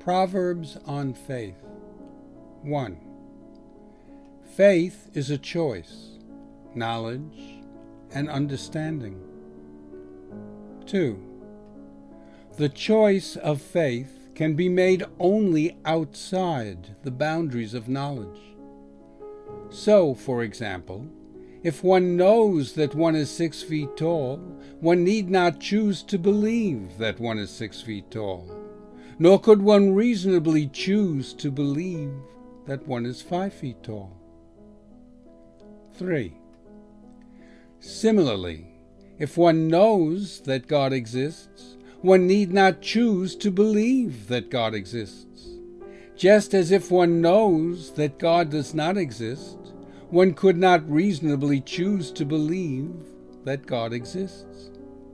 Proverbs on Faith. 1. Faith is a choice, knowledge, and understanding. 2. The choice of faith can be made only outside the boundaries of knowledge. So, for example, if one knows that one is 6 feet tall, one need not choose to believe that one is 6 feet tall, nor could one reasonably choose to believe that one is 5 feet tall. 3. Similarly, if one knows that God exists, one need not choose to believe that God exists. Just as if one knows that God does not exist, one could not reasonably choose to believe that God exists.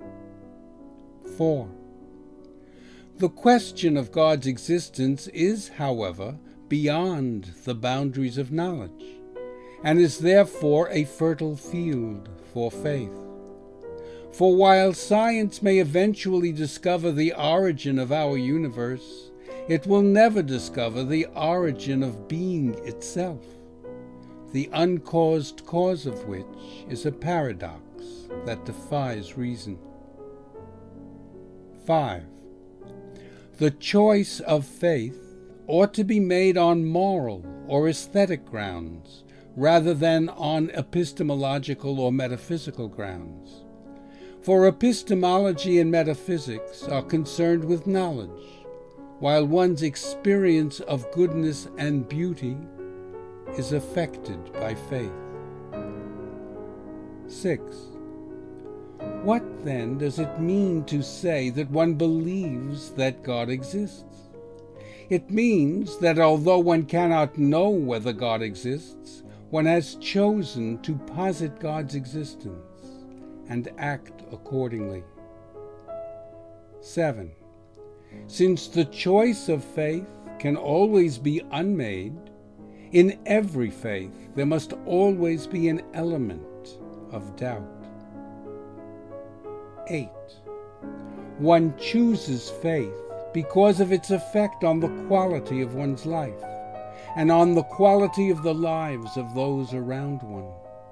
4. The question of God's existence is, however, beyond the boundaries of knowledge, and is therefore a fertile field for faith. For while science may eventually discover the origin of our universe, it will never discover the origin of being itself, the uncaused cause of which is a paradox that defies reason. 5. The choice of faith ought to be made on moral or aesthetic grounds, rather than on epistemological or metaphysical grounds. For epistemology and metaphysics are concerned with knowledge, while one's experience of goodness and beauty is affected by faith. 6. What then does it mean to say that one believes that God exists? It means that although one cannot know whether God exists, one has chosen to posit God's existence and act accordingly. 7. Since the choice of faith can always be unmade, in every faith there must always be an element of doubt. 8. One chooses faith because of its effect on the quality of one's life and on the quality of the lives of those around one.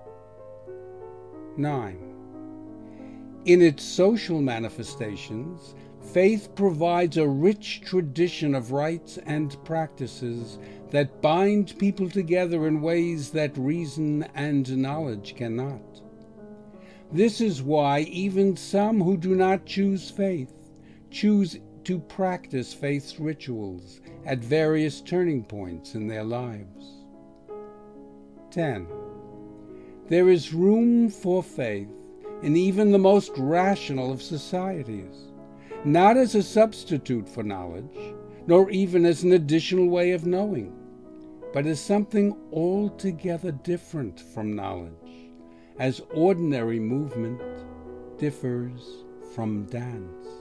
9. In its social manifestations, faith provides a rich tradition of rites and practices that bind people together in ways that reason and knowledge cannot. This is why even some who do not choose faith choose to practice faith's rituals at various turning points in their lives. 10. There is room for faith in even the most rational of societies, not as a substitute for knowledge, nor even as an additional way of knowing, but as something altogether different from knowledge, as ordinary movement differs from dance.